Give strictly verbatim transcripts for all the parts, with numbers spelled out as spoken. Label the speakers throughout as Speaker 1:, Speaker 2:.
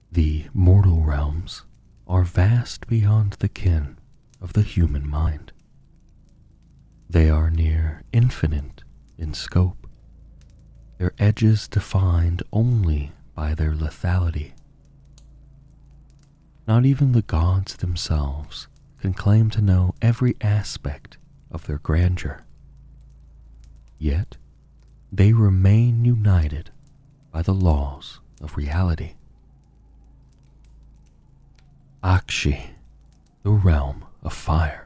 Speaker 1: The mortal realms are vast beyond the ken of the human mind. They are near infinite in scope, their edges defined only by their lethality. Not even the gods themselves can claim to know every aspect of their grandeur. Yet, they remain united by the laws of reality. Akshi, the realm of fire.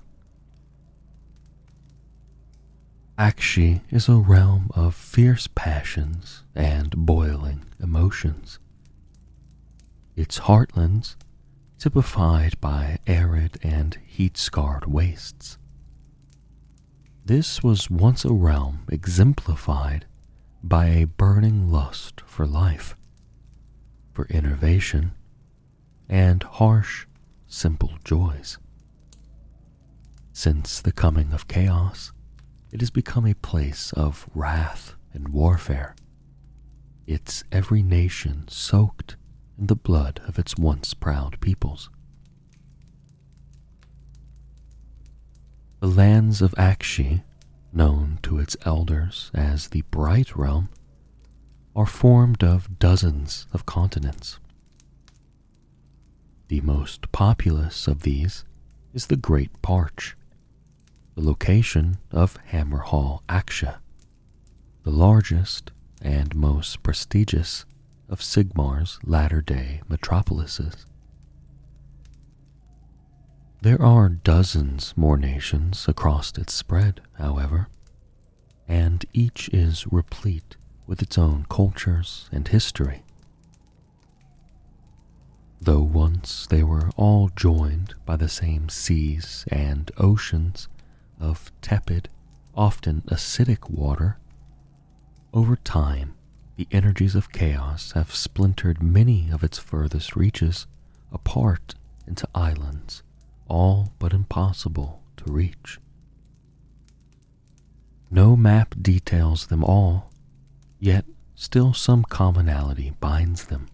Speaker 1: Akshi is a realm of fierce passions and boiling emotions. Its heartlands typified by arid and heat-scarred wastes. This was once a realm exemplified by a burning lust for life, for innovation, and harsh, simple joys. Since the coming of chaos, it has become a place of wrath and warfare, its every nation soaked in the blood of its once proud peoples. The lands of Akshi, known to its elders as the Bright Realm, are formed of dozens of continents. The most populous of these is the Great Parch, the location of Hammerhal Aksha, the largest and most prestigious of Sigmar's latter-day metropolises. There are dozens more nations across its spread, however, and each is replete with its own cultures and history. Though once they were all joined by the same seas and oceans of tepid, often acidic water, over time the energies of chaos have splintered many of its furthest reaches apart into islands, all but impossible to reach. No map details them all, yet still some commonality binds them.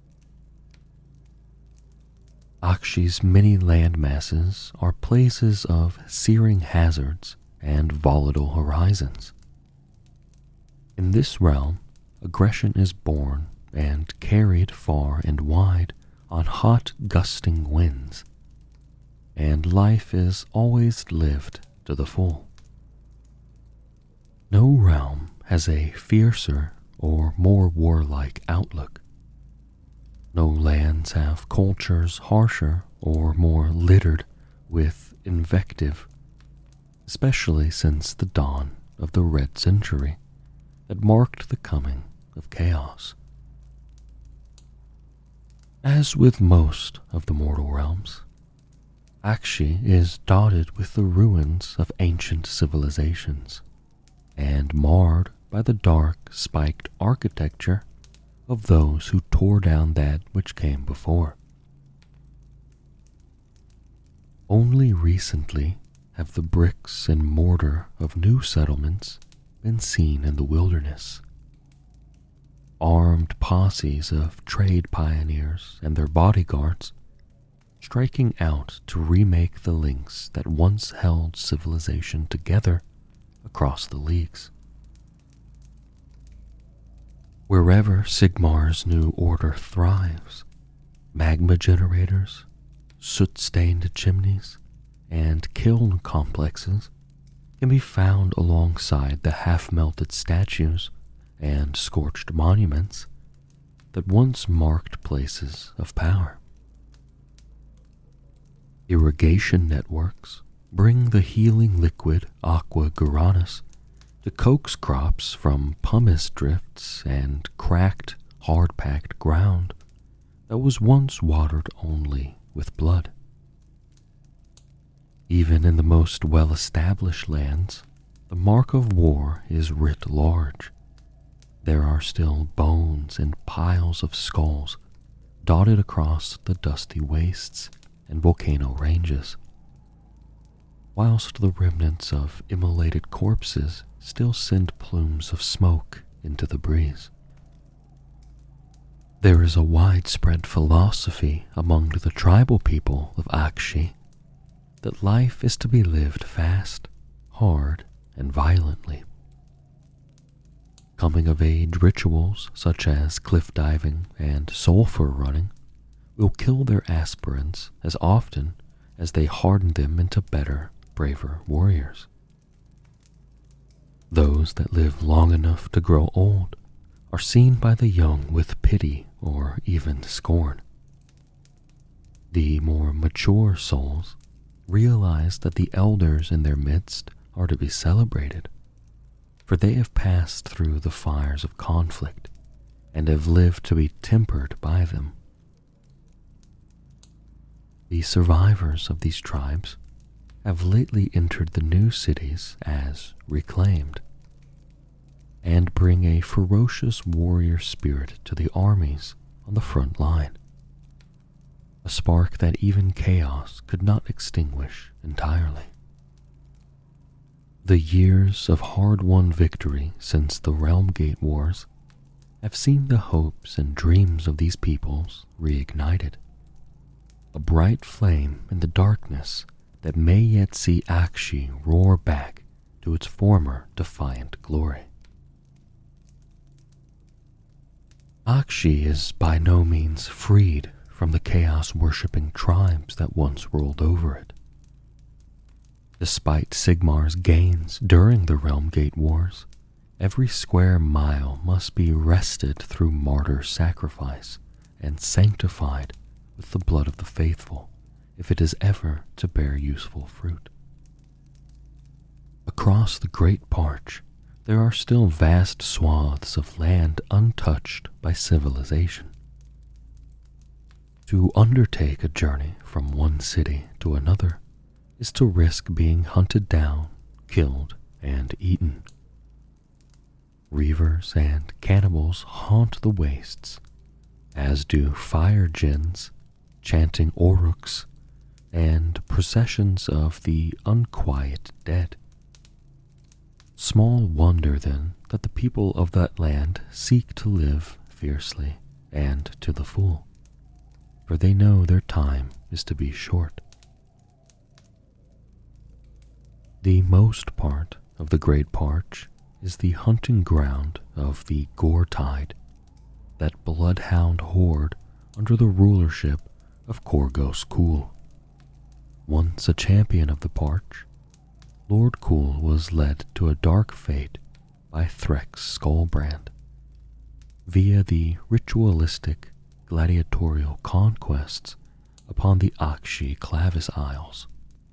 Speaker 1: Akshi's many landmasses are places of searing hazards and volatile horizons. In this realm, aggression is born and carried far and wide on hot, gusting winds, and life is always lived to the full. No realm has a fiercer or more warlike outlook. No lands have cultures harsher or more littered with invective, especially since the dawn of the Red Century that marked the coming of chaos. As with most of the mortal realms, Akshi is dotted with the ruins of ancient civilizations and marred by the dark, spiked architecture of those who tore down that which came before. Only recently have the bricks and mortar of new settlements been seen in the wilderness. Armed posses of trade pioneers and their bodyguards striking out to remake the links that once held civilization together across the leagues. Wherever Sigmar's new order thrives, magma generators, soot-stained chimneys, and kiln complexes can be found alongside the half-melted statues and scorched monuments that once marked places of power. Irrigation networks bring the healing liquid Aqua Guranus to coax crops from pumice drifts and cracked, hard-packed ground that was once watered only with blood. Even in the most well-established lands, the mark of war is writ large. There are still bones and piles of skulls dotted across the dusty wastes and volcano ranges, whilst the remnants of immolated corpses still send plumes of smoke into the breeze. There is a widespread philosophy among the tribal people of Akshi that life is to be lived fast, hard, and violently. Coming-of-age rituals such as cliff diving and sulfur running will kill their aspirants as often as they harden them into better, braver warriors. Those that live long enough to grow old are seen by the young with pity or even scorn. The more mature souls realize that the elders in their midst are to be celebrated, for they have passed through the fires of conflict and have lived to be tempered by them. The survivors of these tribes have lately entered the new cities as reclaimed, and bring a ferocious warrior spirit to the armies on the front line, a spark that even chaos could not extinguish entirely. The years of hard-won victory since the Realm Gate Wars have seen the hopes and dreams of these peoples reignited, a bright flame in the darkness that may yet see Akshi roar back to its former defiant glory. Akshi is by no means freed from the chaos-worshipping tribes that once ruled over it. Despite Sigmar's gains during the Realm Gate Wars, every square mile must be wrested through martyr sacrifice and sanctified with the blood of the faithful if it is ever to bear useful fruit. Across the Great Parch, there are still vast swaths of land untouched by civilization. To undertake a journey from one city to another is to risk being hunted down, killed, and eaten. Reavers and cannibals haunt the wastes, as do fire djinns, chanting oruks, and processions of the unquiet dead. Small wonder, then, that the people of that land seek to live fiercely and to the full, for they know their time is to be short. The most part of the Great Parch is the hunting ground of the Gore Tide, that bloodhound horde under the rulership of Korgos Kul. Once a champion of the Parch, Lord Kul was led to a dark fate by Threx Skullbrand via the ritualistic gladiatorial conquests upon the Akshi Clavis Isles.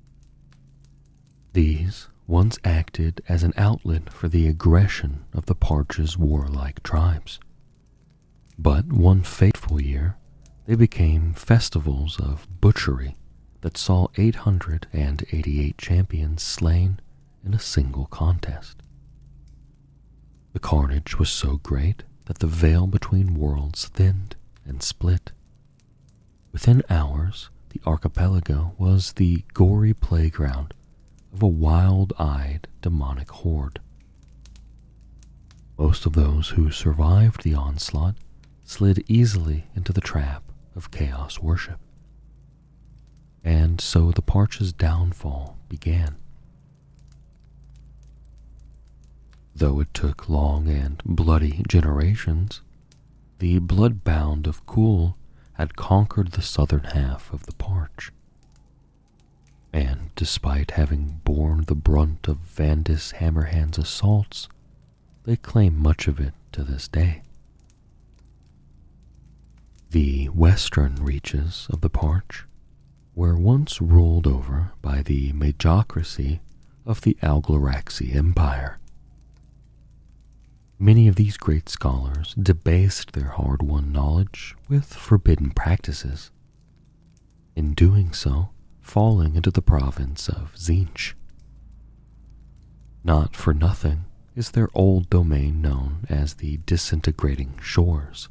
Speaker 1: These once acted as an outlet for the aggression of the Parch's warlike tribes, but one fateful year they became festivals of butchery that saw eight hundred eighty-eight champions slain in a single contest. The carnage was so great that the veil between worlds thinned and split. Within hours, the archipelago was the gory playground of a wild-eyed demonic horde. Most of those who survived the onslaught slid easily into the trap of chaos worship. And so the Parch's downfall began. Though it took long and bloody generations, the bloodbound of Kul had conquered the southern half of the Parch. And despite having borne the brunt of Vandis Hammerhand's assaults, they claim much of it to this day. The western reaches of the Parch were once ruled over by the magocracy of the Alglaraxi Empire. Many of these great scholars debased their hard-won knowledge with forbidden practices, in doing so falling into the province of Tzeentch. Not for nothing is their old domain known as the Disintegrating Shores.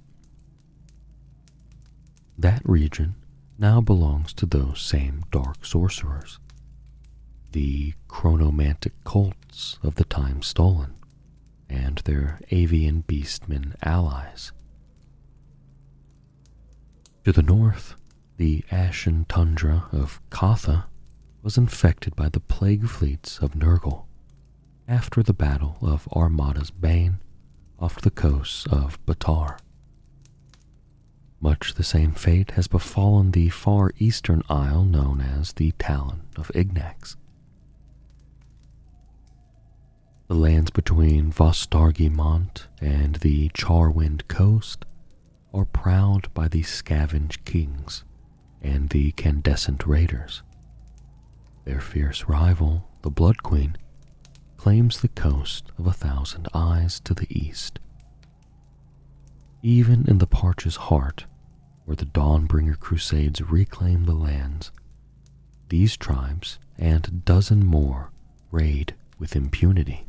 Speaker 1: That region now belongs to those same dark sorcerers, the chronomantic cults of the Time Stolen, and their avian beastmen allies. To the north, the ashen tundra of Katha was infected by the plague fleets of Nurgle after the Battle of Armada's Bane off the coast of Batar. Much the same fate has befallen the far eastern isle known as the Talon of Ignax. The lands between Vostargimont and the Charwind coast are prowled by the Scavenge Kings and the Candescent Raiders. Their fierce rival, the Blood Queen, claims the coast of a thousand eyes to the east. Even in the Parch's heart, where the Dawnbringer Crusades reclaim the lands, these tribes and a dozen more raid with impunity.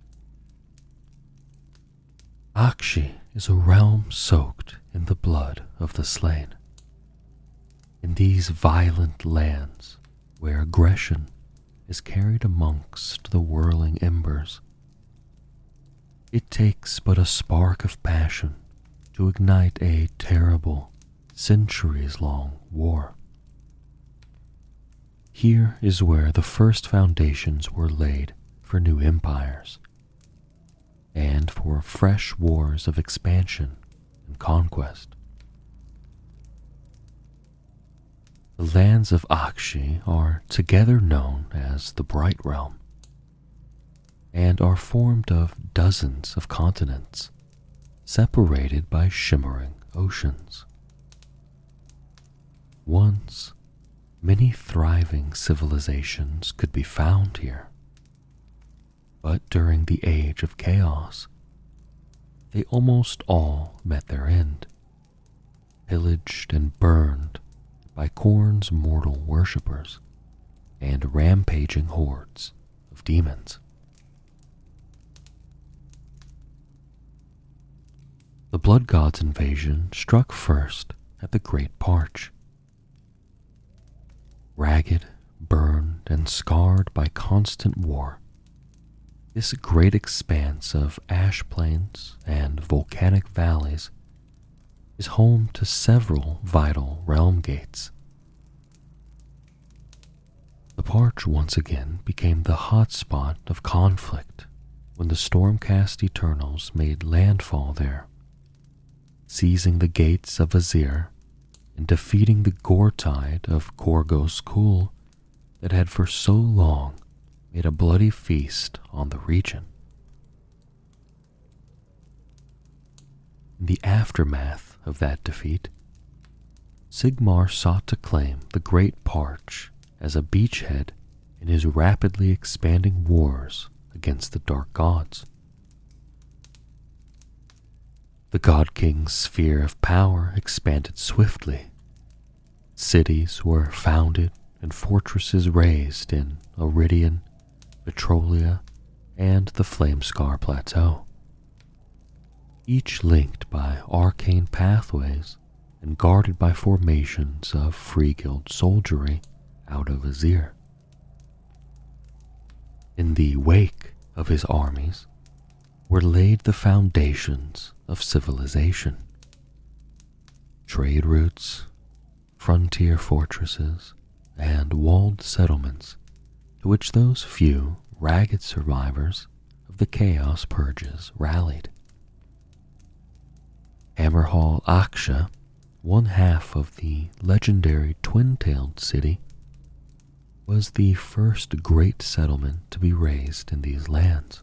Speaker 1: Aqshy is a realm soaked in the blood of the slain. In these violent lands, where aggression is carried amongst the whirling embers, it takes but a spark of passion to ignite a terrible, centuries-long war. Here is where the first foundations were laid for new empires, and for fresh wars of expansion and conquest. The lands of Aqshy are together known as the Bright Realm, and are formed of dozens of continents, separated by shimmering oceans. Once, many thriving civilizations could be found here, but during the Age of Chaos, they almost all met their end, pillaged and burned by Khorne's mortal worshippers and rampaging hordes of demons. The Blood God's invasion struck first at the Great Parch. Ragged, burned, and scarred by constant war, this great expanse of ash plains and volcanic valleys is home to several vital realm gates. The Parch once again became the hotspot of conflict when the Stormcast Eternals made landfall there, seizing the gates of Azir and defeating the Gortide of Korgos Kul that had for so long made a bloody feast on the region. In the aftermath of that defeat, Sigmar sought to claim the Great Parch as a beachhead in his rapidly expanding wars against the Dark Gods. The God King's sphere of power expanded swiftly. Cities were founded and fortresses raised in Iridian, Petrolia, and the Flamescar Plateau, each linked by arcane pathways and guarded by formations of Free Guild soldiery out of Azir. In the wake of his armies were laid the foundations of civilization. Trade routes, frontier fortresses, and walled settlements to which those few ragged survivors of the Chaos Purges rallied. Hammerhal Aksha, one half of the legendary twin-tailed city, was the first great settlement to be raised in these lands.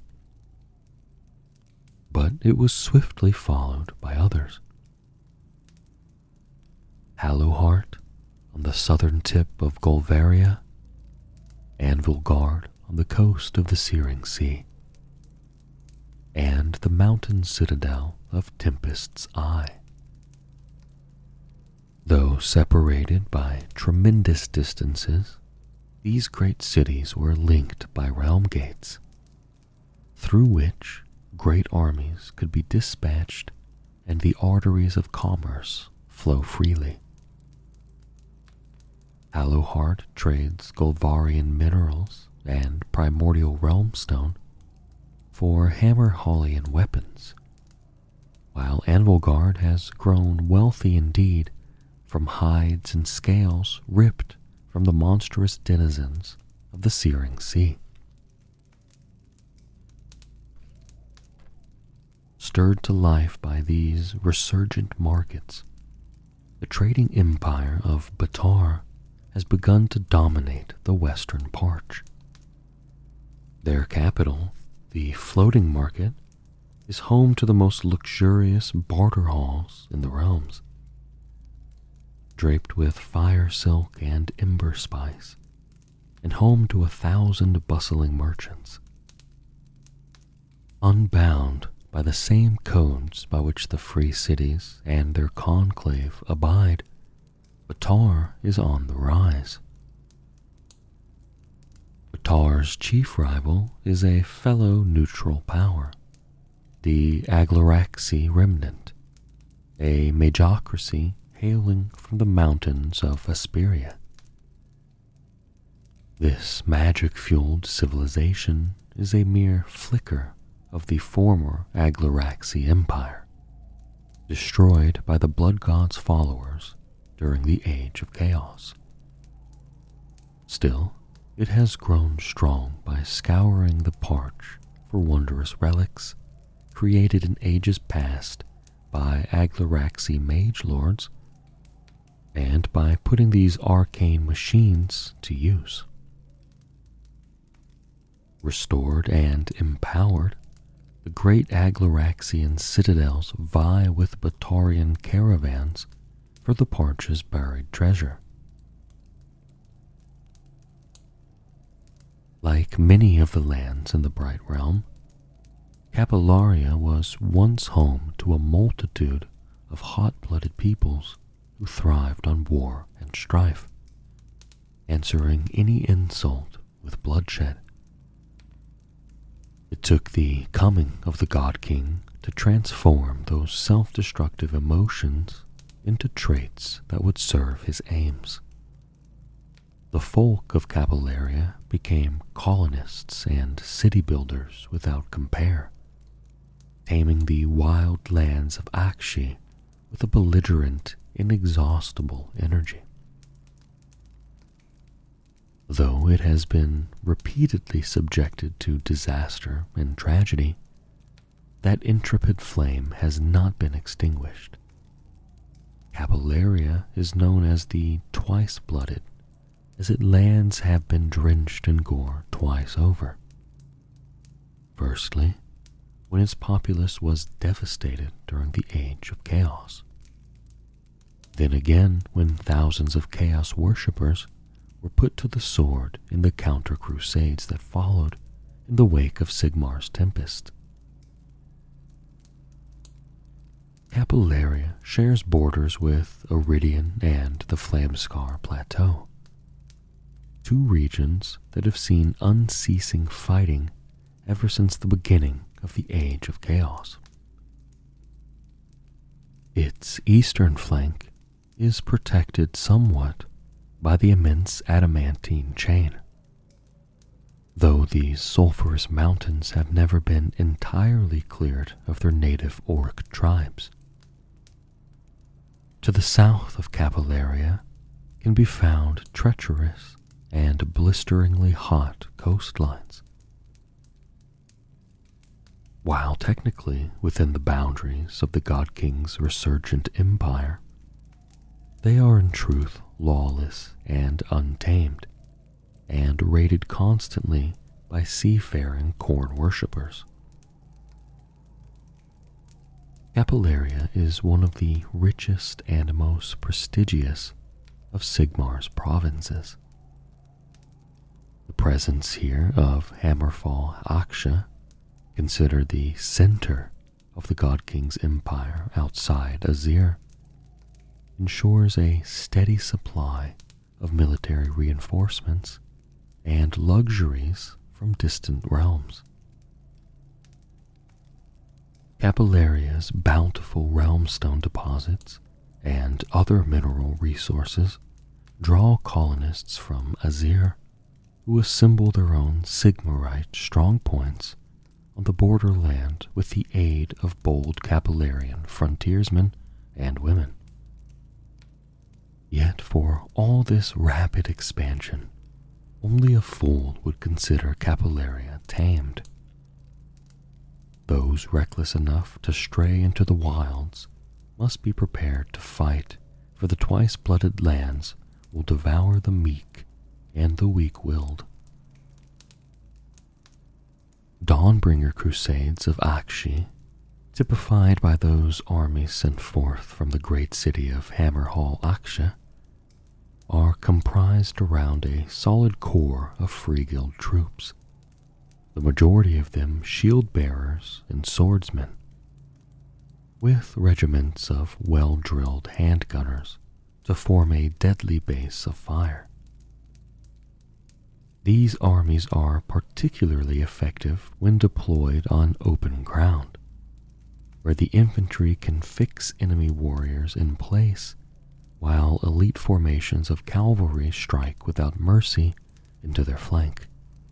Speaker 1: But it was swiftly followed by others. Hallowheart on the southern tip of Golvaria, Anvilgard on the coast of the Searing Sea, and the mountain citadel of Tempest's Eye. Though separated by tremendous distances, these great cities were linked by realm gates, through which great armies could be dispatched and the arteries of commerce flow freely. Hallowheart trades Golvarian minerals and primordial realmstone for Hammerhallian weapons, while Anvilgard has grown wealthy indeed from hides and scales ripped from the monstrous denizens of the searing sea. Stirred to life by these resurgent markets, the trading empire of Batar has begun to dominate the western parch. Their capital, the floating market, is home to the most luxurious barter halls in the realms, draped with fire silk and ember spice, and home to a thousand bustling merchants. Unbound by the same codes by which the free cities and their conclave abide, Batar is on the rise. Batar's chief rival is a fellow neutral power, the Aglarexy Remnant, a magocracy hailing from the mountains of Asperia. This magic-fueled civilization is a mere flicker of the former Aglarexy Empire, destroyed by the Blood God's followers during the Age of Chaos. Still, it has grown strong by scouring the parch for wondrous relics created in ages past by Aglarexy mage lords, and by putting these arcane machines to use. Restored and empowered, the great Aglarexian citadels vie with Batarian caravans for the parch's buried treasure. Like many of the lands in the Bright Realm, Capillaria was once home to a multitude of hot-blooded peoples who thrived on war and strife, answering any insult with bloodshed. It took the coming of the God King to transform those self-destructive emotions into traits that would serve his aims. The folk of Capillaria became colonists and city builders without compare, taming the wild lands of Akshi with a belligerent, inexhaustible energy. Though it has been repeatedly subjected to disaster and tragedy, that intrepid flame has not been extinguished. Capillaria is known as the Twice-Blooded, as its lands have been drenched in gore twice over. Firstly, when its populace was devastated during the Age of Chaos. Then again, when thousands of Chaos worshippers were put to the sword in the counter-crusades that followed in the wake of Sigmar's Tempest. Capillaria shares borders with Iridian and the Flamescar Plateau, two regions that have seen unceasing fighting ever since the beginning of the Age of Chaos. Its eastern flank is protected somewhat by the immense adamantine chain, though these sulphurous mountains have never been entirely cleared of their native orc tribes. To the south of Capillaria can be found treacherous and blisteringly hot coastlines. While technically within the boundaries of the God King's resurgent empire, they are in truth lawless and untamed, and raided constantly by seafaring corn worshippers. Capillaria is one of the richest and most prestigious of Sigmar's provinces. The presence here of Hammerfall Aksha, considered the center of the God King's empire outside Azir, ensures a steady supply of military reinforcements and luxuries from distant realms. Capillaria's bountiful realmstone deposits and other mineral resources draw colonists from Azir who assemble their own Sigmarite strongpoints on the borderland with the aid of bold Capillarian frontiersmen and women. for all this rapid expansion, only a fool would consider Capillaria tamed. Those reckless enough to stray into the wilds must be prepared to fight, for the twice-blooded lands will devour the meek and the weak-willed. Dawnbringer crusades of Aqshy, typified by those armies sent forth from the great city of Hammerhal Aqsha, are comprised around a solid core of Free Guild troops, the majority of them shield-bearers and swordsmen, with regiments of well-drilled handgunners to form a deadly base of fire. These armies are particularly effective when deployed on open ground, where the infantry can fix enemy warriors in place, while elite formations of cavalry strike without mercy into their flank.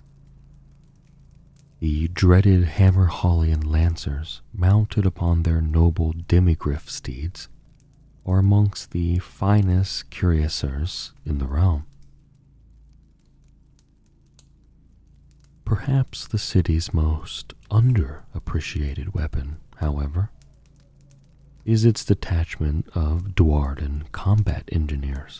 Speaker 1: The dreaded Hammerhallian lancers, mounted upon their noble demigryph steeds, are amongst the finest cuirassiers in the realm. Perhaps the city's most underappreciated weapon, however, is its detachment of Dwarden combat engineers.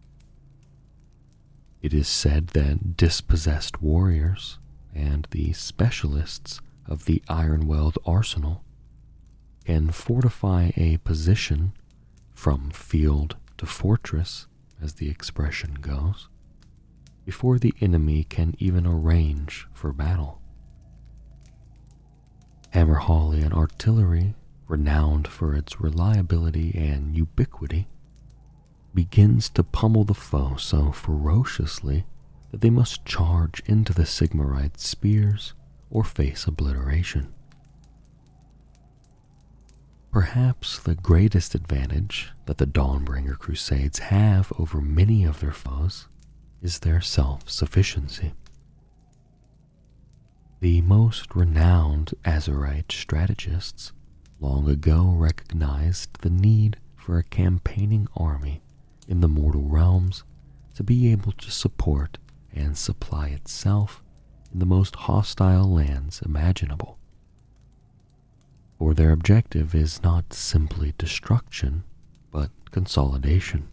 Speaker 1: It is said that dispossessed warriors and the specialists of the Ironweld arsenal can fortify a position from field to fortress, as the expression goes, before the enemy can even arrange for battle. Hammerhallian artillery, renowned for its reliability and ubiquity, begins to pummel the foe so ferociously that they must charge into the Sigmarite spears or face obliteration. Perhaps the greatest advantage that the Dawnbringer Crusades have over many of their foes is their self-sufficiency. The most renowned Azerite strategists long ago recognized the need for a campaigning army in the mortal realms to be able to support and supply itself in the most hostile lands imaginable. For their objective is not simply destruction, but consolidation.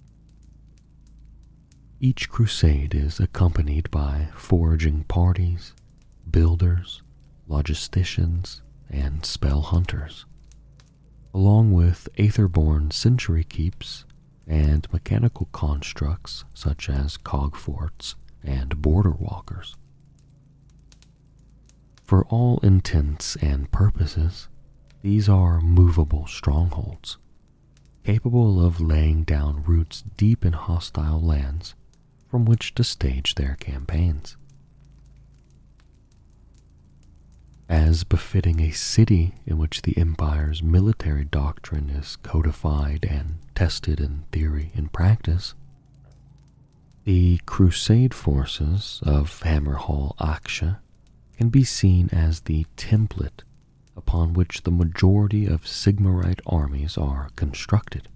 Speaker 1: Each crusade is accompanied by foraging parties, builders, logisticians, and spell hunters, along with Aetherborn sentry keeps and mechanical constructs such as cog forts and border walkers. For all intents and purposes, these are movable strongholds, capable of laying down roots deep in hostile lands from which to stage their campaigns. As befitting a city in which the Empire's military doctrine is codified and tested in theory and practice, the Crusade forces of Hammerhal Aqsha can be seen as the template upon which the majority of Sigmarite armies are constructed.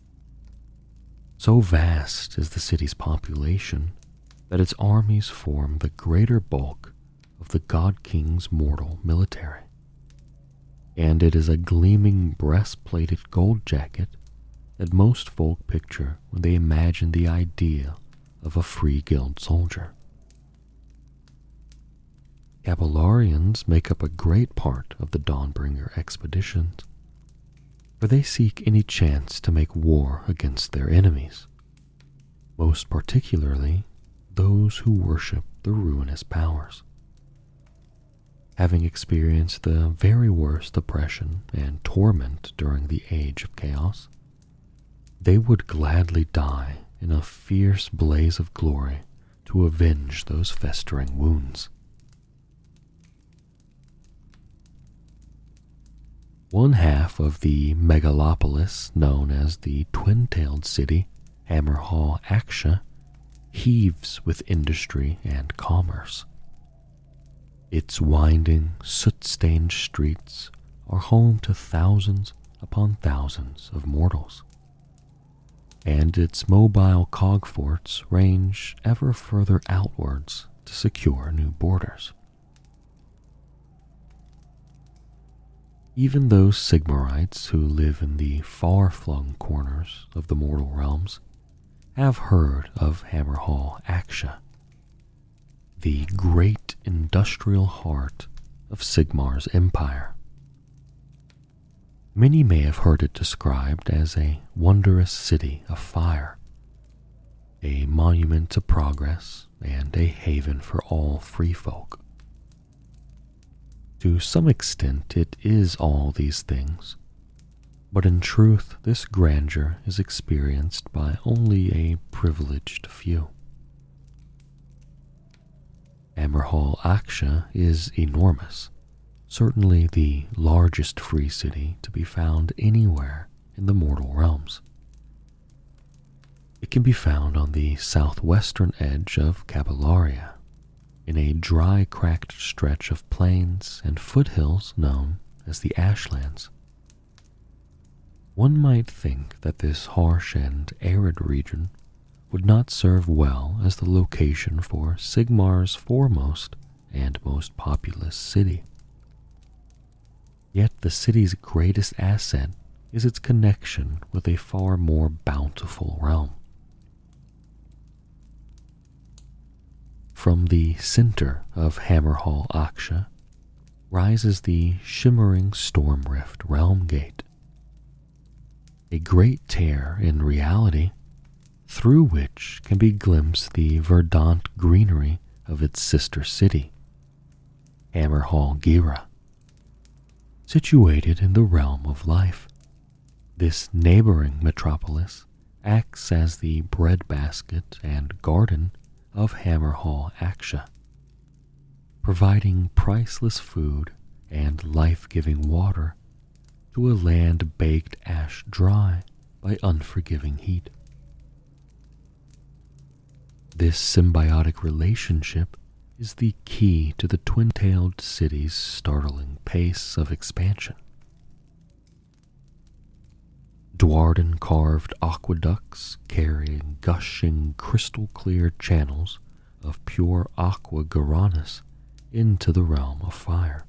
Speaker 1: So vast is the city's population that its armies form the greater bulk of the God King's mortal military, and it is a gleaming breast-plated gold jacket that most folk picture when they imagine the idea of a free guild soldier. Capillarians make up a great part of the Dawnbringer expeditions, for they seek any chance to make war against their enemies, most particularly those who worship the ruinous powers. Having experienced the very worst oppression and torment during the Age of Chaos, they would gladly die in a fierce blaze of glory to avenge those festering wounds. One half of the megalopolis known as the twin-tailed city, Hammerhal Aqsha, heaves with industry and commerce. Its winding, soot-stained streets are home to thousands upon thousands of mortals. and its mobile cogforts range ever further outwards to secure new borders. Even those Sigmarites who live in the far-flung corners of the mortal realms have heard of Hammerhal Aksha, the great industrial heart of Sigmar's empire. Many may have heard it described as a wondrous city of fire, a monument to progress and a haven for all free folk. To some extent, it is all these things, but in truth, this grandeur is experienced by only a privileged few. Hammerhal Aksha is enormous, certainly the largest free city to be found anywhere in the mortal realms. It can be found on the southwestern edge of Cabellaria, in a dry, cracked stretch of plains and foothills known as the Ashlands. One might think that this harsh and arid region would not serve well as the location for Sigmar's foremost and most populous city. Yet the city's greatest asset is its connection with a far more bountiful realm. From the center of Hammerhal Aksha rises the shimmering Stormrift Realm Gate, a great tear in reality through which can be glimpsed the verdant greenery of its sister city, Hammerhal Gira. Situated in the realm of life, this neighboring metropolis acts as the breadbasket and garden of Hammerhal Aksha, providing priceless food and life-giving water to a land baked ash dry by unforgiving heat. This symbiotic relationship is the key to the twin-tailed city's startling pace of expansion. Dwarden carved aqueducts carrying gushing crystal-clear channels of pure aqua Garanus into the realm of fire.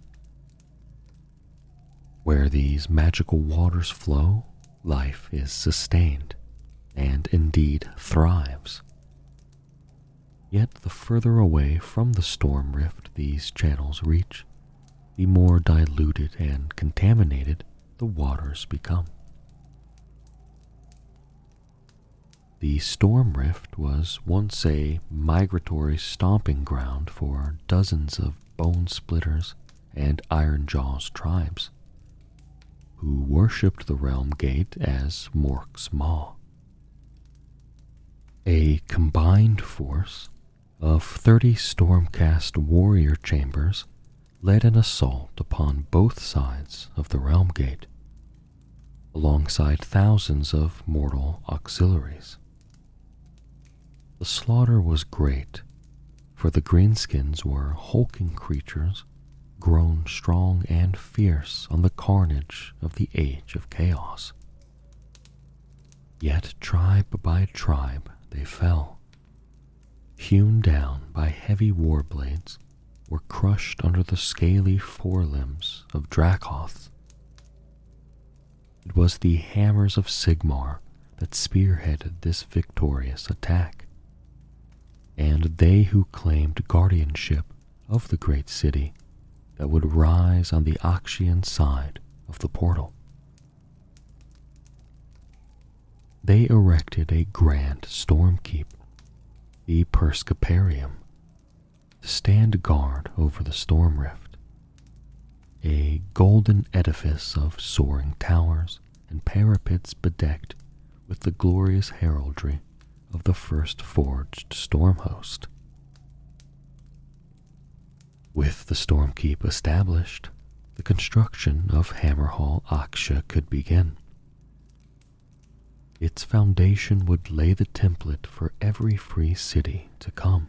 Speaker 1: Where these magical waters flow, life is sustained, and indeed thrives. Yet the further away from the storm rift these channels reach, the more diluted and contaminated the waters become. The storm rift was once a migratory stomping ground for dozens of Bone Splitters and Ironjaw's tribes, who worshipped the realm gate as Mork's Maw. A combined force of thirty Stormcast warrior chambers led an assault upon both sides of the realm gate, alongside thousands of mortal auxiliaries. The slaughter was great, for the greenskins were hulking creatures grown strong and fierce on the carnage of the Age of Chaos. Yet tribe by tribe they fell, hewn down by heavy war blades, were crushed under the scaly forelimbs of Dracoths. It was the hammers of Sigmar that spearheaded this victorious attack, and they who claimed guardianship of the great city that would rise on the Akshian side of the portal. They erected a grand storm keep, the Perscaparium, to stand guard over the storm rift, a golden edifice of soaring towers and parapets bedecked with the glorious heraldry of the first forged storm host. With the storm keep established, the construction of Hammerhal Aksha could begin. Its foundation would lay the template for every free city to come.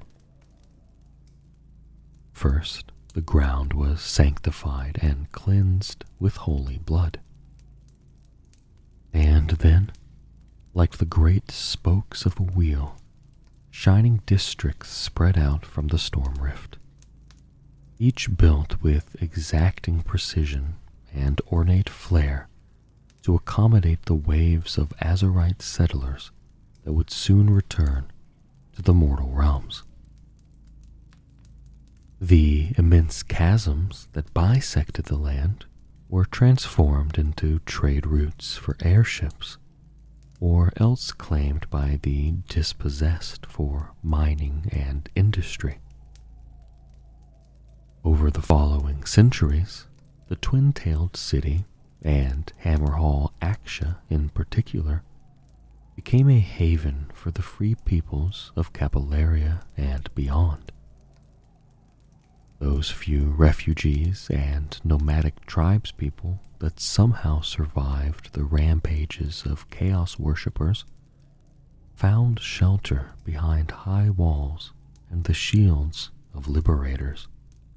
Speaker 1: First, the ground was sanctified and cleansed with holy blood. And then, Like the great spokes of a wheel, shining districts spread out from the storm rift, each built with exacting precision and ornate flair to accommodate the waves of Azurite settlers that would soon return to the mortal realms. The immense chasms that bisected the land were transformed into trade routes for airships, or else claimed by the dispossessed for mining and industry. Over the following centuries, the twin-tailed city, and Hammerhal Aksha in particular, became a haven for the free peoples of Capillaria and beyond. Those few refugees and nomadic tribespeople that somehow survived the rampages of chaos worshippers found shelter behind high walls and the shields of liberators.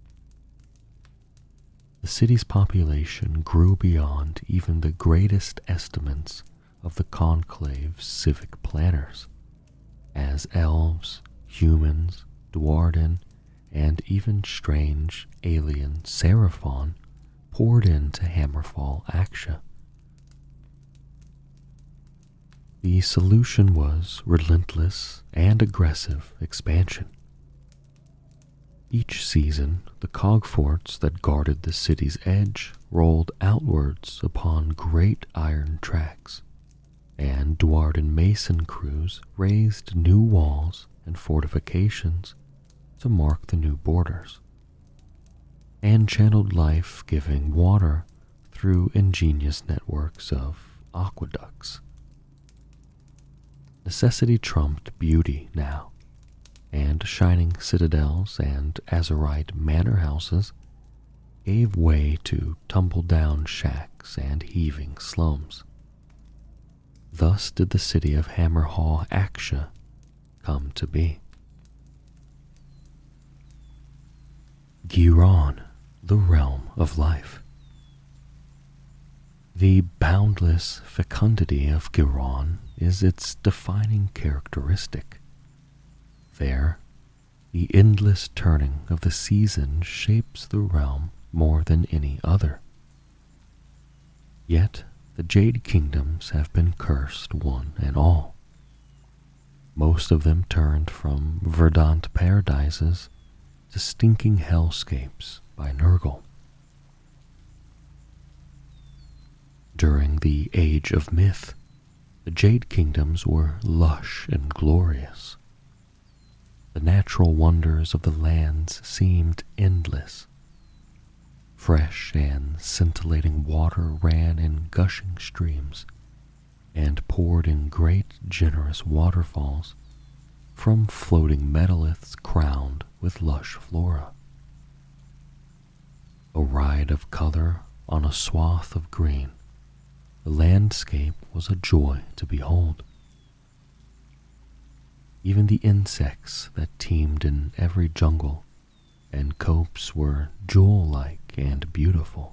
Speaker 1: The city's population grew beyond even the greatest estimates of the Conclave's civic planners, as elves, humans, Duardin, and even strange alien Seraphon poured into Hammerfall Aksha. The solution was relentless and aggressive expansion. Each season, the cogforts that guarded the city's edge rolled outwards upon great iron tracks, and Duardin mason crews raised new walls and fortifications to mark the new borders, and channeled life-giving water through ingenious networks of aqueducts. Necessity trumped beauty now, and shining citadels and Azurite manor houses gave way to tumble-down shacks and heaving slums. Thus did the city of Hammerhal Aksha come to be. Giron, the realm of life. The boundless fecundity of Giron is its defining characteristic. There, the endless turning of the seasons shapes the realm more than any other. Yet, the Jade Kingdoms have been cursed one and all. Most of them turned from verdant paradises to stinking hellscapes by Nurgle. During the Age of Myth, the Jade Kingdoms were lush and glorious. The natural wonders of the lands seemed endless. Fresh and scintillating water ran in gushing streams and poured in great generous waterfalls from floating megaliths crowned with lush flora. A ride of color on a swath of green, the landscape was a joy to behold. Even the insects that teemed in every jungle and copse were jewel-like and beautiful.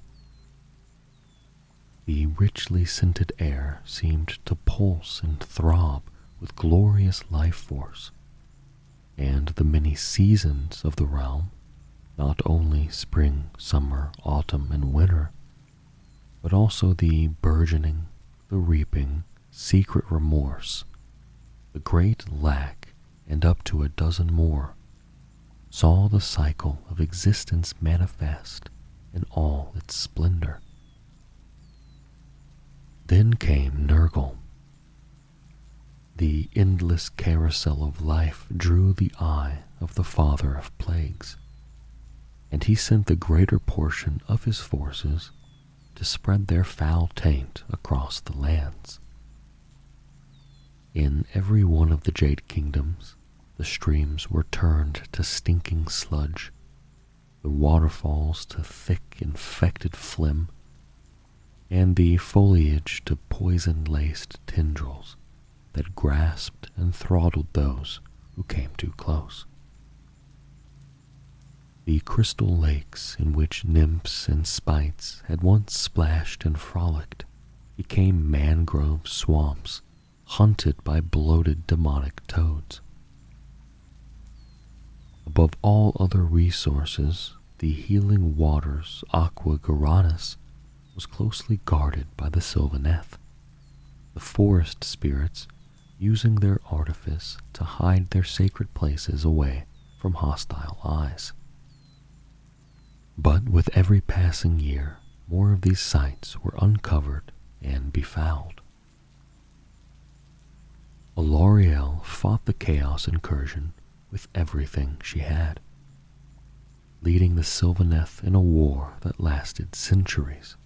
Speaker 1: The richly scented air seemed to pulse and throb with glorious life force, and the many seasons of the realm, not only spring, summer, autumn, and winter, but also the burgeoning, the reaping, secret remorse, the great lack, and up to a dozen more, saw the cycle of existence manifest in all its splendor. Then came Nurgle. The endless carousel of life drew the eye of the father of plagues, and he sent the greater portion of his forces to spread their foul taint across the lands. In every one of the Jade Kingdoms, the streams were turned to stinking sludge, the waterfalls to thick, infected phlegm, and the foliage to poison-laced tendrils that grasped and throttled those who came too close. The crystal lakes in which nymphs and spites had once splashed and frolicked became mangrove swamps hunted by bloated demonic toads. Above all other resources, the healing waters Aqua Guaranis was closely guarded by the Sylvaneth, the forest spirits using their artifice to hide their sacred places away from hostile eyes. But with every passing year, more of these sites were uncovered and befouled. Alarielle fought the Chaos Incursion with everything she had, leading the Sylvaneth in a war that lasted centuries.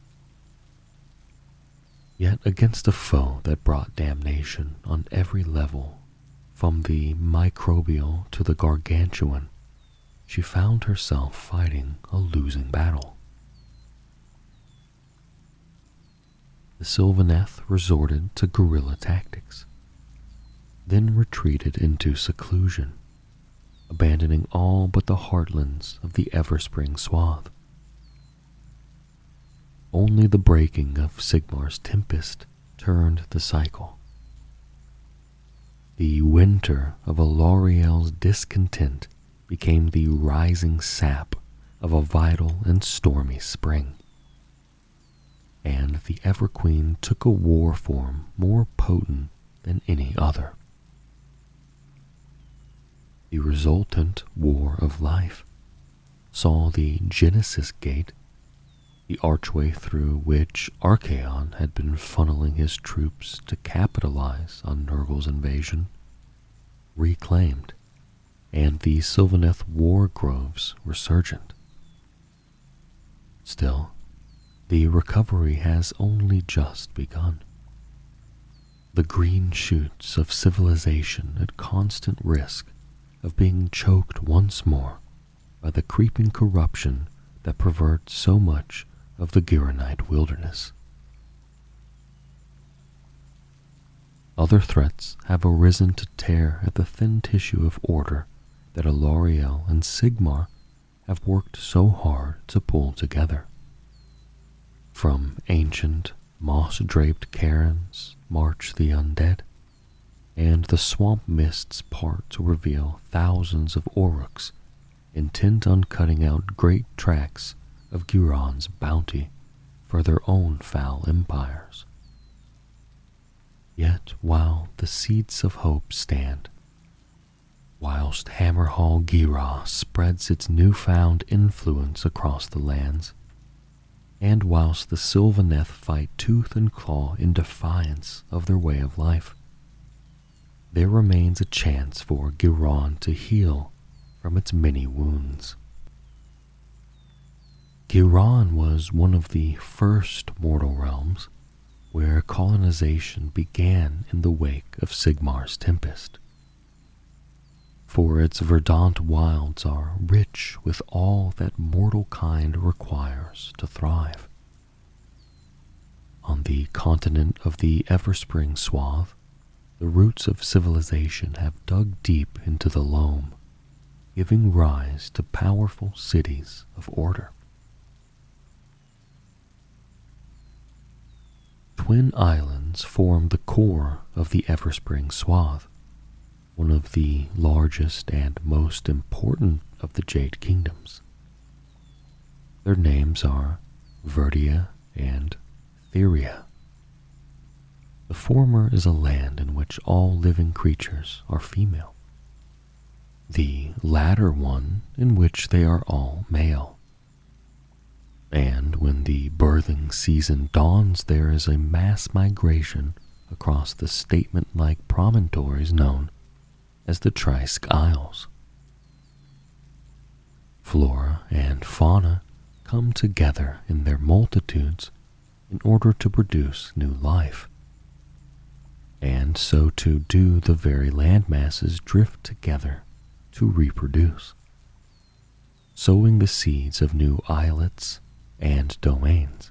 Speaker 1: Yet against a foe that brought damnation on every level, from the microbial to the gargantuan, she found herself fighting a losing battle. The Sylvaneth resorted to guerrilla tactics, then retreated into seclusion, abandoning all but the heartlands of the Everspring Swath. Only the breaking of Sigmar's Tempest turned the cycle. The winter of Alarielle's discontent became the rising sap of a vital and stormy spring, and the Everqueen took a war form more potent than any other. The resultant War of Life saw the Genesis Gate, the archway through which Archaon had been funneling his troops to capitalize on Nurgle's invasion, reclaimed, and the Sylvaneth war groves resurgent. Still, the recovery has only just begun. The green shoots of civilization at constant risk of being choked once more by the creeping corruption that perverts so much of the Gironite wilderness. Other threats have arisen to tear at the thin tissue of order that Alarielle and Sigmar have worked so hard to pull together. From ancient, moss-draped cairns march the undead, and the swamp mists part to reveal thousands of Oruks intent on cutting out great tracts of Giron's bounty for their own foul empires. Yet while the seeds of hope stand, whilst Hammerhall Gira spreads its newfound influence across the lands, and whilst the Sylvaneth fight tooth and claw in defiance of their way of life, there remains a chance for Giron to heal from its many wounds. Giron was one of the first mortal realms where colonization began in the wake of Sigmar's Tempest, for its verdant wilds are rich with all that mortal kind requires to thrive. On the continent of the Everspring Swath, the roots of civilization have dug deep into the loam, giving rise to powerful cities of order. Twin Islands form the core of the Everspring Swath, one of the largest and most important of the Jade Kingdoms. Their names are Verdia and Theria. The former is a land in which all living creatures are female, the latter one in which they are all male. And when the birthing season dawns, there is a mass migration across the statement-like promontories known as the Trisk Isles. Flora and fauna come together in their multitudes in order to produce new life, and so too do the very landmasses drift together to reproduce, sowing the seeds of new islets and domains.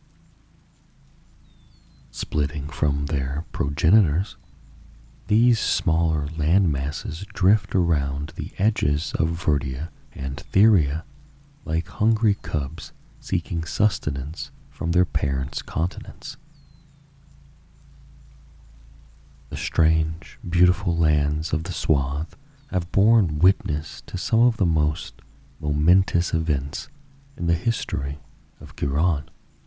Speaker 1: Splitting from their progenitors, these smaller landmasses drift around the edges of Verdia and Theria like hungry cubs seeking sustenance from their parents' continents. The strange, beautiful lands of the Swath have borne witness to some of the most momentous events in the history of Giron.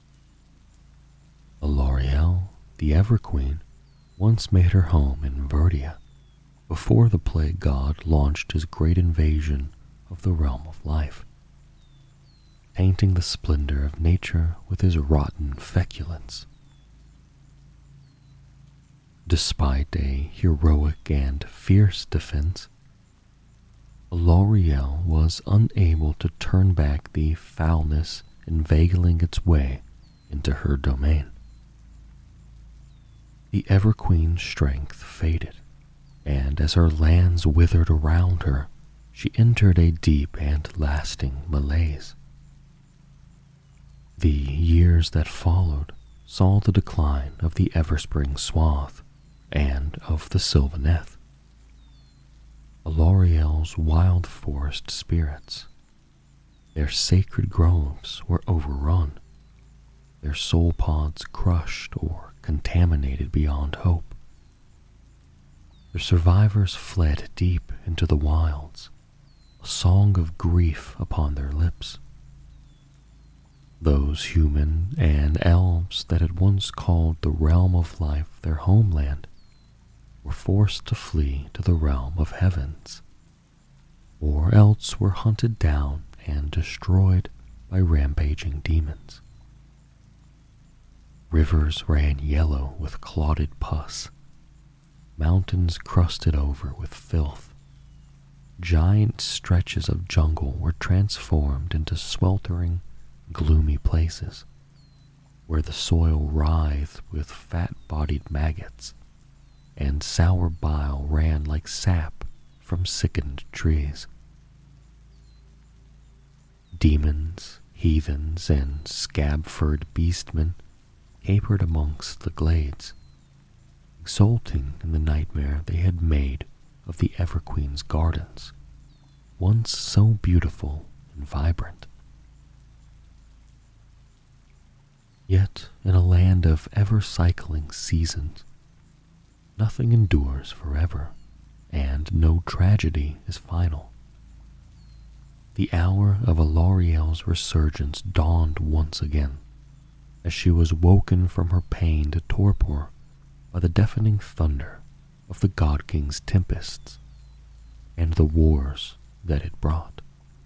Speaker 1: Alarielle, the Everqueen, once made her home in Verdia before the plague god launched his great invasion of the realm of life, tainting the splendor of nature with his rotten feculence. Despite a heroic and fierce defense, Alarielle was unable to turn back the foulness inveigling its way into her domain. The Everqueen's strength faded, and as her lands withered around her, she entered a deep and lasting malaise. The years that followed saw the decline of the Everspring Swath and of the Sylvaneth. Alarielle's wild forest spirits, their sacred groves were overrun, their soul pods crushed or contaminated beyond hope. The survivors fled deep into the wilds, a song of grief upon their lips. Those human and elves that had once called the realm of life their homeland were forced to flee to the realm of heavens, or else were hunted down and destroyed by rampaging demons. Rivers ran yellow with clotted pus, mountains crusted over with filth. Giant stretches of jungle were transformed into sweltering, gloomy places, where the soil writhed with fat-bodied maggots, and sour bile ran like sap from sickened trees. Demons, heathens, and scab-furred beastmen capered amongst the glades, exulting in the nightmare they had made of the Everqueen's gardens, once so beautiful and vibrant. Yet, in a land of ever-cycling seasons, nothing endures forever, and no tragedy is final. The hour of Alarielle's resurgence dawned once again, as she was woken from her pained torpor by the deafening thunder of the God King's tempests and the wars that it brought.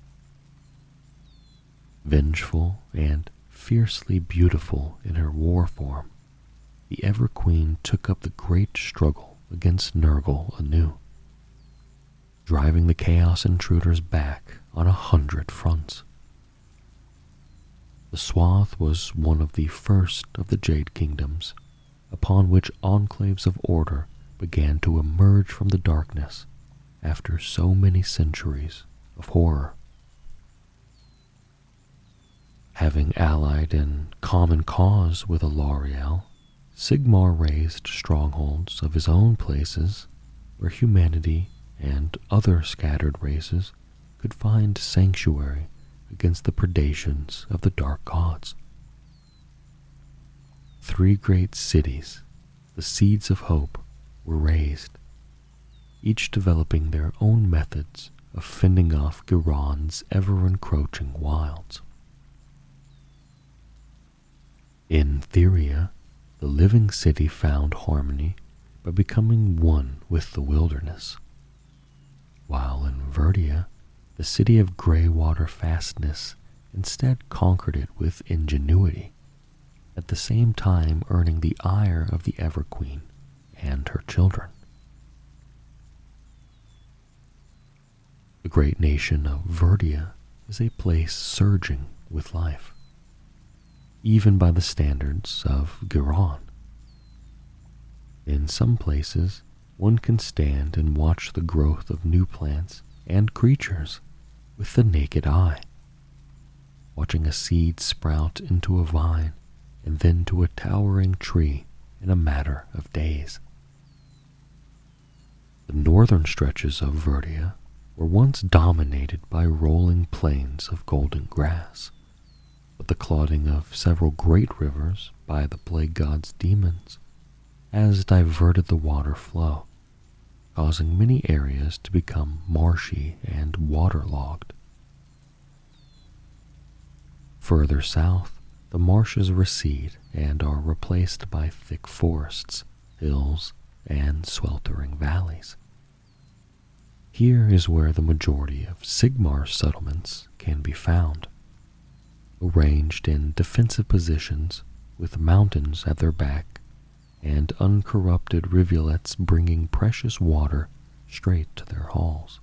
Speaker 1: Vengeful and fiercely beautiful in her war form, the Everqueen took up the great struggle against Nurgle anew, driving the Chaos intruders back on a hundred fronts. The Swath was one of the first of the Jade Kingdoms upon which enclaves of order began to emerge from the darkness after so many centuries of horror. Having allied in common cause with Alarielle, Sigmar raised strongholds of his own places where humanity and other scattered races could find sanctuary against the predations of the dark gods. Three great cities, the seeds of hope, were raised, each developing their own methods of fending off Giron's ever-encroaching wilds. In Theria, the living city found harmony by becoming one with the wilderness, while in Verdia, the city of Greywater fastness instead conquered it with ingenuity, at the same time earning the ire of the Everqueen and her children. The great nation of Verdia is a place surging with life, even by the standards of Giron. In some places, one can stand and watch the growth of new plants and creatures with the naked eye, watching a seed sprout into a vine and then to a towering tree in a matter of days. The northern stretches of Verdia were once dominated by rolling plains of golden grass, but the clodding of several great rivers by the plague god's demons has diverted the water flow, causing many areas to become marshy and waterlogged. Further south, the marshes recede and are replaced by thick forests, hills, and sweltering valleys. Here is where the majority of Sigmar's settlements can be found, arranged in defensive positions with mountains at their back and uncorrupted rivulets bringing precious water straight to their halls.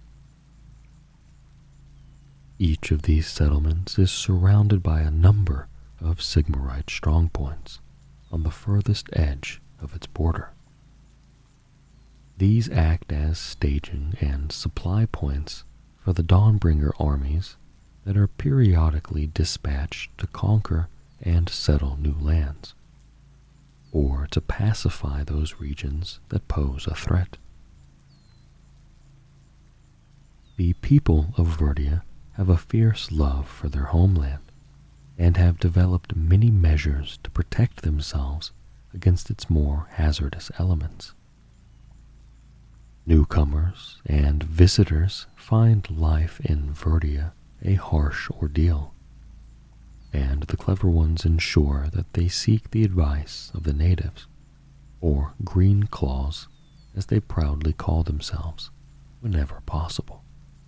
Speaker 1: Each of these settlements is surrounded by a number of Sigmarite strongpoints on the furthest edge of its border. These act as staging and supply points for the Dawnbringer armies that are periodically dispatched to conquer and settle new lands, or to pacify those regions that pose a threat. The people of Verdia have a fierce love for their homeland and have developed many measures to protect themselves against its more hazardous elements. Newcomers and visitors find life in Verdia a harsh ordeal, and the clever ones ensure that they seek the advice of the natives, or Green Claws, as they proudly call themselves, whenever possible.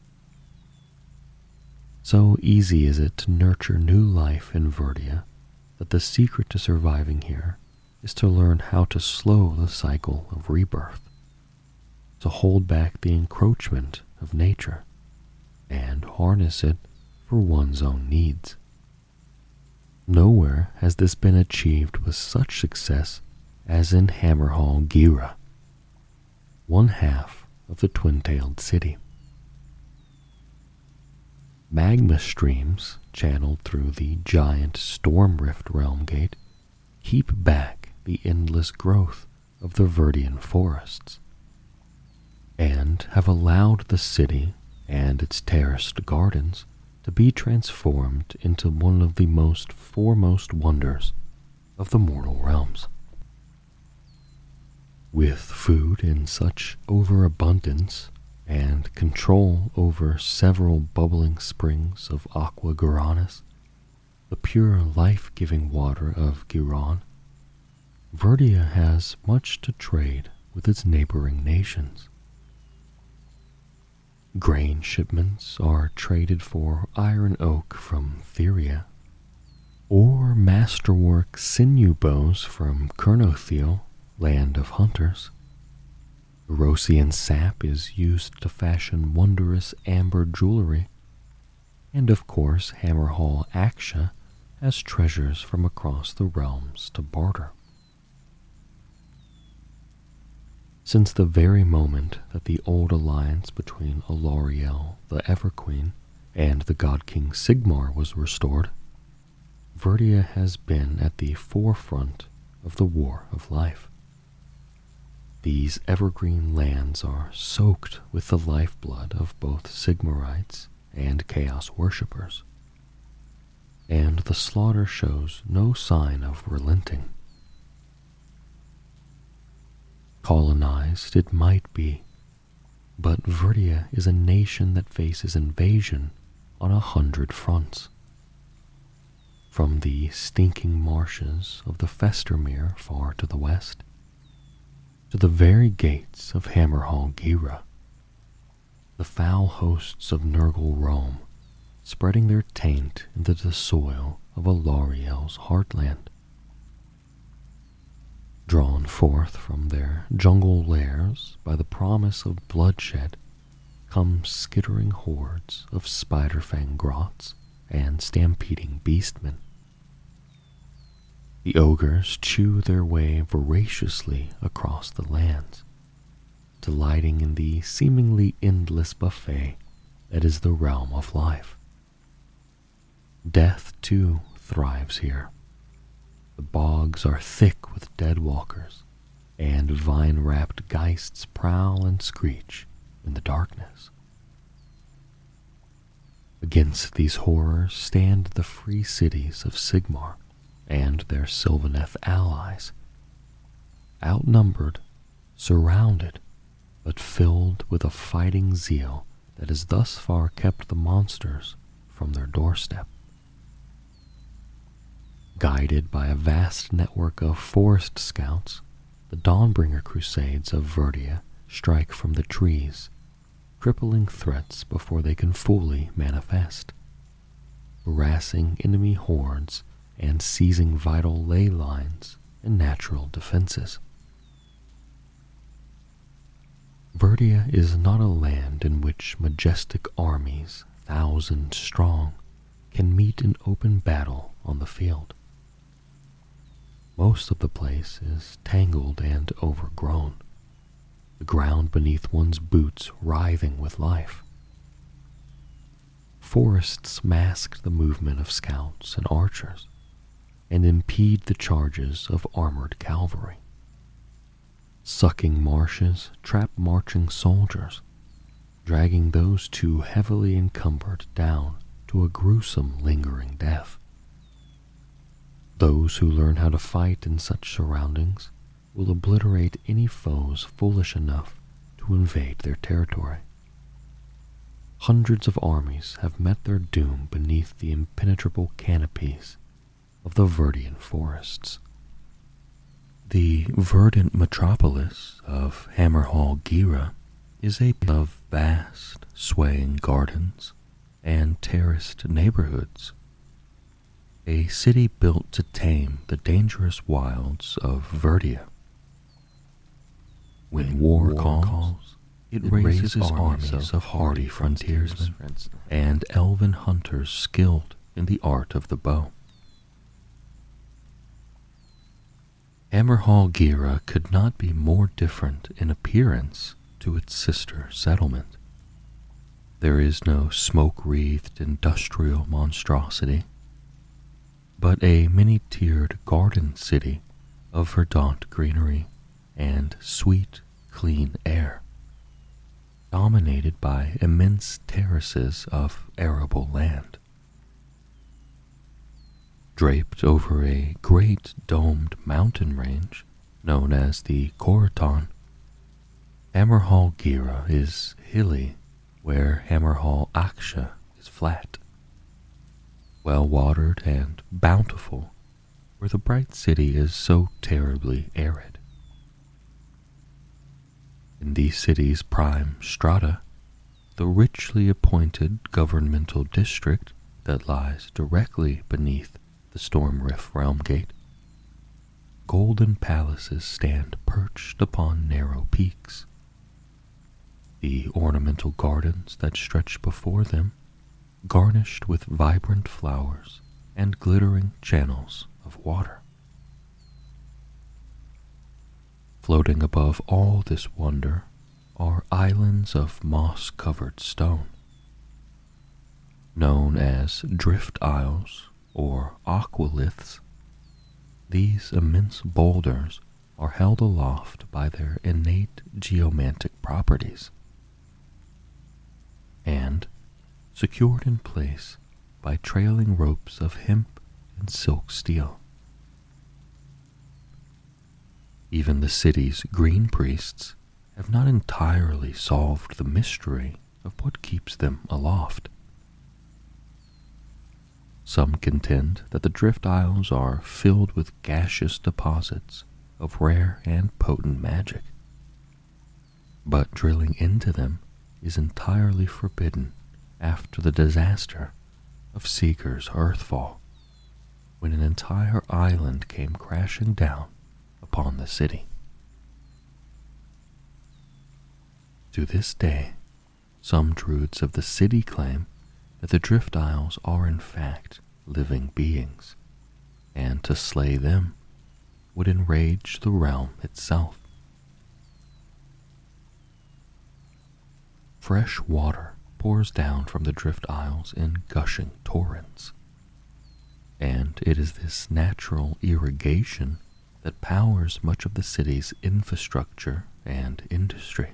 Speaker 1: So easy is it to nurture new life in Verdia that the secret to surviving here is to learn how to slow the cycle of rebirth, to hold back the encroachment of nature, and harness it for one's own needs. Nowhere has this been achieved with such success as in Hammerhall Gira, one half of the twin-tailed city. Magma streams channeled through the giant Stormrift Realm Gate keep back the endless growth of the Verdian forests, and have allowed the city and its terraced gardens to be transformed into one of the most foremost wonders of the mortal realms. With food in such overabundance and control over several bubbling springs of Aqua Giranus, the pure life-giving water of Giran, Verdia has much to trade with its neighboring nations. Grain shipments are traded for iron oak from Theria, or masterwork sinew bows from Kernothiel, land of hunters. Erosian sap is used to fashion wondrous amber jewelry, and of course Hammerhall Aksha has treasures from across the realms to barter. Since the very moment that the old alliance between Alariel, the Everqueen, and the God King Sigmar was restored, Verdia has been at the forefront of the War of Life. These evergreen lands are soaked with the lifeblood of both Sigmarites and Chaos worshippers, and the slaughter shows no sign of relenting. Colonized it might be, but Verdia is a nation that faces invasion on a hundred fronts. From the stinking marshes of the Festermere far to the west, to the very gates of Hammerhall Gira, the foul hosts of Nurgle roam, spreading their taint into the soil of Alariel's heartland. Drawn forth from their jungle lairs by the promise of bloodshed, come skittering hordes of Spiderfang grots and stampeding beastmen. The ogres chew their way voraciously across the lands, delighting in the seemingly endless buffet that is the realm of life. Death, too, thrives here. The bogs are thick with dead walkers, and vine-wrapped geists prowl and screech in the darkness. Against these horrors stand the free cities of Sigmar and their Sylvaneth allies, outnumbered, surrounded, but filled with a fighting zeal that has thus far kept the monsters from their doorstep. Guided by a vast network of forest scouts, the Dawnbringer Crusades of Verdia strike from the trees, crippling threats before they can fully manifest, harassing enemy hordes and seizing vital ley lines and natural defenses. Verdia is not a land in which majestic armies, thousand strong, can meet in open battle on the field. Most of the place is tangled and overgrown, the ground beneath one's boots writhing with life. Forests mask the movement of scouts and archers and impede the charges of armored cavalry. Sucking marshes trap marching soldiers, dragging those too heavily encumbered down to a gruesome lingering death. Those who learn how to fight in such surroundings will obliterate any foes foolish enough to invade their territory. Hundreds of armies have met their doom beneath the impenetrable canopies of the Verdian forests. The verdant metropolis of Hammerhal Gira is a of vast, swaying gardens and terraced neighborhoods, a city built to tame the dangerous wilds of Verdia. When war, war calls, calls, it, it raises, raises armies, armies of hardy frontiersmen and elven hunters skilled in the art of the bow. Hammerhal Gira could not be more different in appearance to its sister settlement. There is no smoke-wreathed industrial monstrosity, but a many-tiered garden city of verdant greenery and sweet, clean air, dominated by immense terraces of arable land. Draped over a great domed mountain range known as the Coraton, Hammerhal Gira is hilly where Hammerhal Aksha is flat, well-watered and bountiful where the bright city is so terribly arid. In the city's prime strata, the richly appointed governmental district that lies directly beneath the Stormrift Realm Gate, golden palaces stand perched upon narrow peaks. The ornamental gardens that stretch before them, garnished with vibrant flowers and glittering channels of water. Floating above all this wonder are islands of moss-covered stone, known as drift isles or aqualiths. These immense boulders are held aloft by their innate geomantic properties and secured in place by trailing ropes of hemp and silk steel. Even the city's green priests have not entirely solved the mystery of what keeps them aloft. Some contend that the drift isles are filled with gaseous deposits of rare and potent magic, but drilling into them is entirely forbidden after the disaster of Seeker's Earthfall, when an entire island came crashing down upon the city. To this day, some druids of the city claim that the Drift Isles are in fact living beings, and to slay them would enrage the realm itself. Fresh water pours down from the Drift Isles in gushing torrents, and it is this natural irrigation that powers much of the city's infrastructure and industry.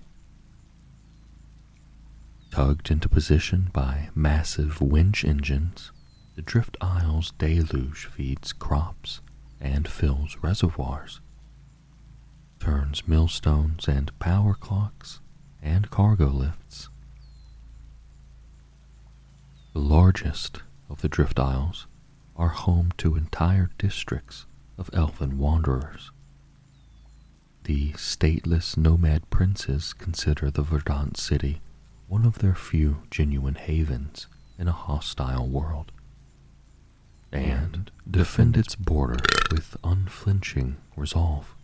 Speaker 1: Tugged into position by massive winch engines, the Drift Isles deluge feeds crops and fills reservoirs. turns millstones and power clocks and cargo lifts. The largest of the Drift Isles are home to entire districts of elven wanderers. The stateless nomad princes consider the Verdant city one of their few genuine havens in a hostile world, and defend its border with unflinching resolve.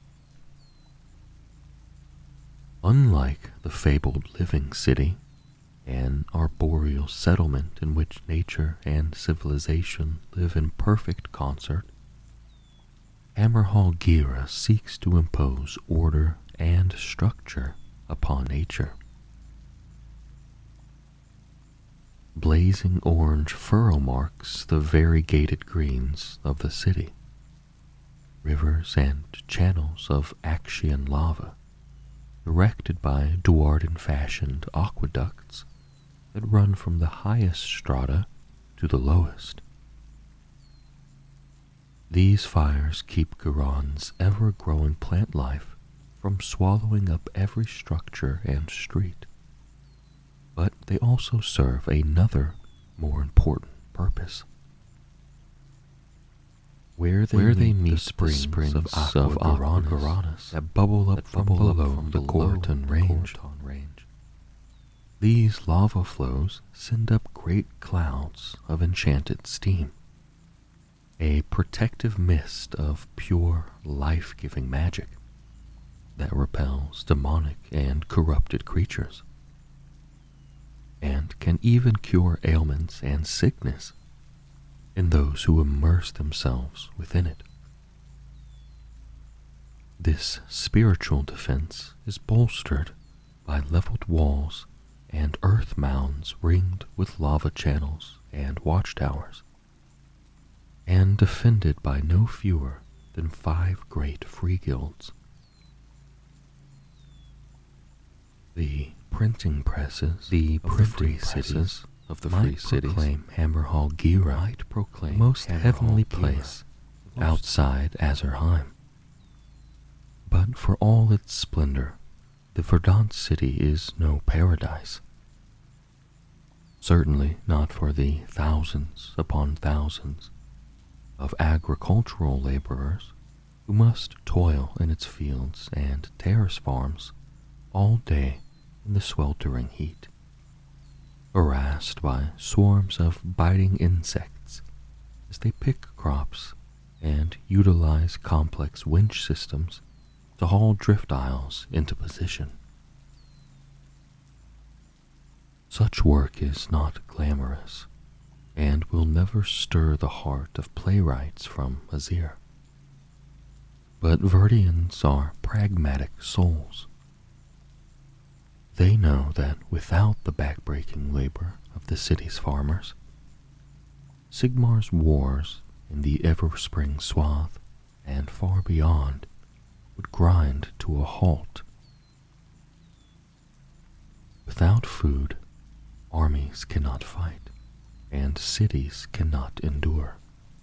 Speaker 1: Unlike the fabled living city, an arboreal settlement in which nature and civilization live in perfect concert, Hammerhal Gira seeks to impose order and structure upon nature. Blazing orange furrow marks the variegated greens of the city. Rivers and channels of Axian lava, directed by Duardan-fashioned aqueducts that run from the highest strata to the lowest. These fires keep Giron's ever-growing plant life from swallowing up every structure and street, but they also serve another, more important purpose. Where they, Where they meet, meet the springs, the springs of Aqua that bubble up, that from, bubble below up from the Gorton range. range. These lava flows send up great clouds of enchanted steam, a protective mist of pure, life-giving magic that repels demonic and corrupted creatures, and can even cure ailments and sickness in those who immerse themselves within it. This spiritual defense is bolstered by leveled walls and earth mounds ringed with lava channels and watchtowers, and defended by no fewer than five great free guilds. The printing presses, the of the free cities of the free cities, proclaim Hammerhal Gira might proclaim the most Hammerhal heavenly place Gira, outside Azerheim. But for all its splendor, the Verdant city is no paradise. Certainly not for the thousands upon thousands of agricultural laborers who must toil in its fields and terrace farms all day in the sweltering heat, harassed by swarms of biting insects as they pick crops and utilize complex winch systems to haul drift isles into position. Such work is not glamorous and will never stir the heart of playwrights from Azir. But Verdians are pragmatic souls. They know that without the backbreaking labor of the city's farmers, Sigmar's wars in the Everspring Swath and far beyond would grind to a halt. Without food, armies cannot fight, and cities cannot endure.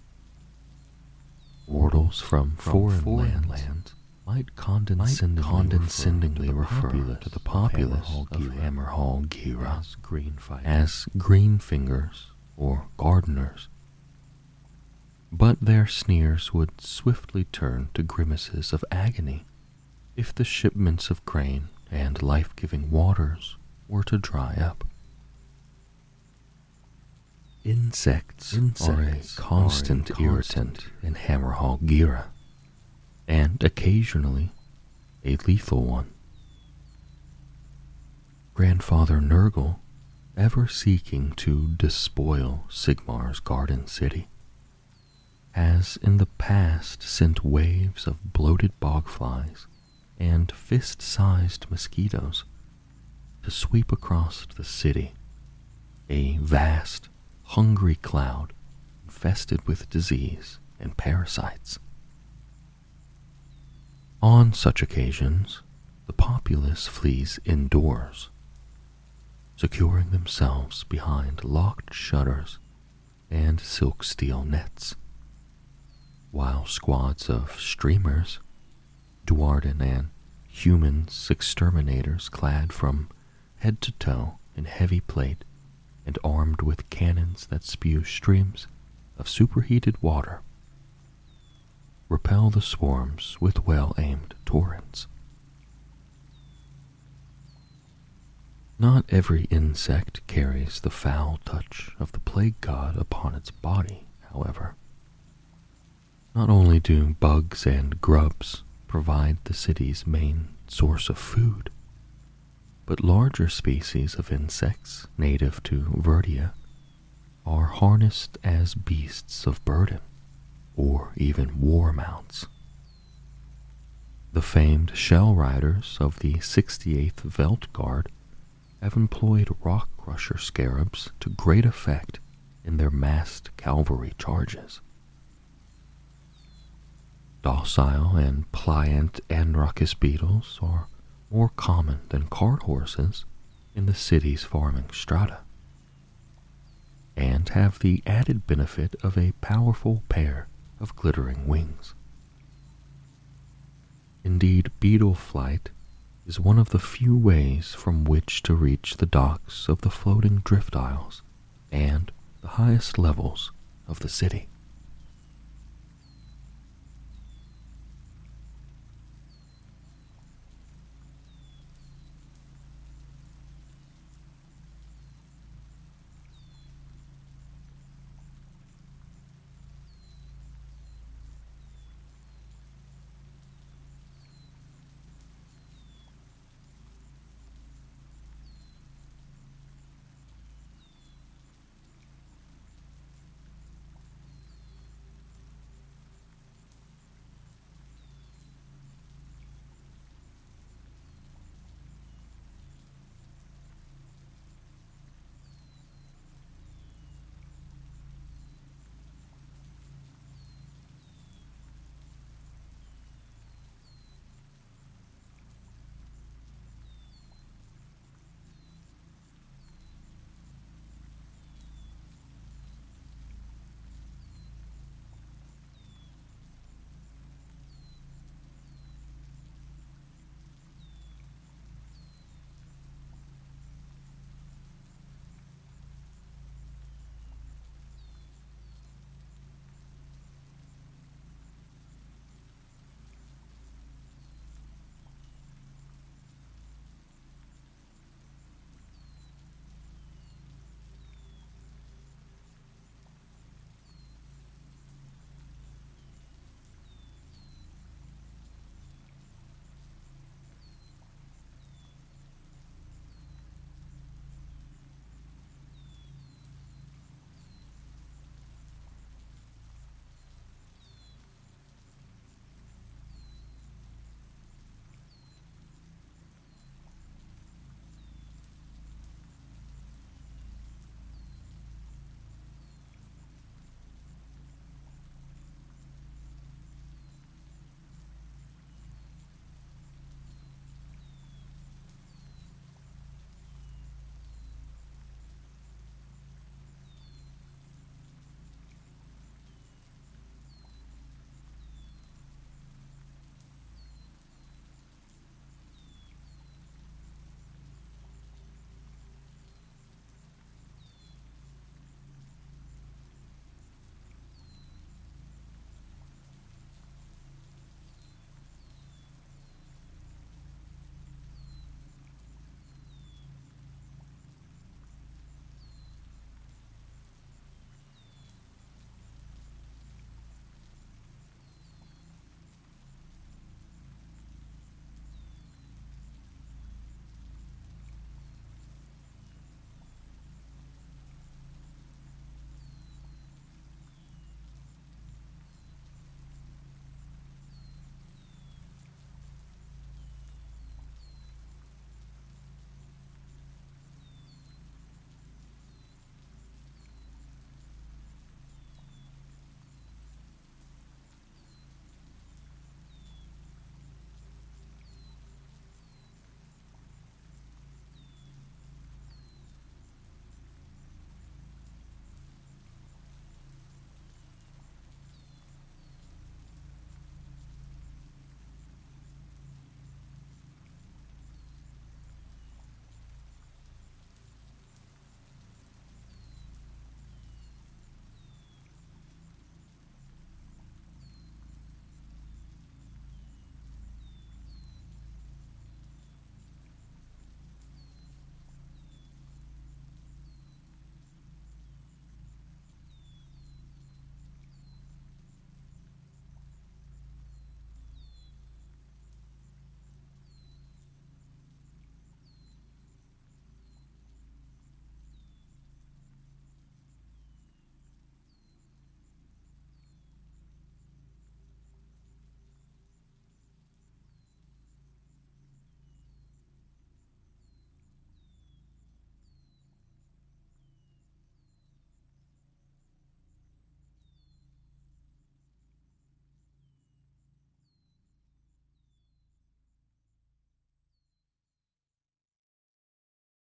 Speaker 1: Wardles from, from foreign, foreign lands, lands might condescendingly, might condescendingly refer, refer to the populace of Hammerhal Gira as green, as green fingers or gardeners. But their sneers would swiftly turn to grimaces of agony if the shipments of grain and life-giving waters were to dry up. Insects, Insects are a constant, are a constant irritant in Hammerhal Gira, and occasionally a lethal one. Grandfather Nurgle, ever seeking to despoil Sigmar's garden city, has in the past sent waves of bloated bogflies and fist-sized mosquitoes to sweep across the city, a vast, hungry cloud infested with disease and parasites. On such occasions, the populace flees indoors, securing themselves behind locked shutters and silk steel nets, while squads of streamers, Duarden and humans exterminators clad from head to toe in heavy plate and armed with cannons that spew streams of superheated water, repel the swarms with well-aimed torrents. Not every insect carries the foul touch of the plague god upon its body, however. Not only do bugs and grubs provide the city's main source of food, but larger species of insects native to Verdia are harnessed as beasts of burden, or even war mounts. The famed shell riders of the sixty-eighth Veld Guard have employed rock crusher scarabs to great effect in their massed cavalry charges. Docile and pliant Anrachis beetles are more common than cart horses in the city's farming strata, and have the added benefit of a powerful pair of glittering wings. Indeed, beetle flight is one of the few ways from which to reach the docks of the floating drift isles and the highest levels of the city.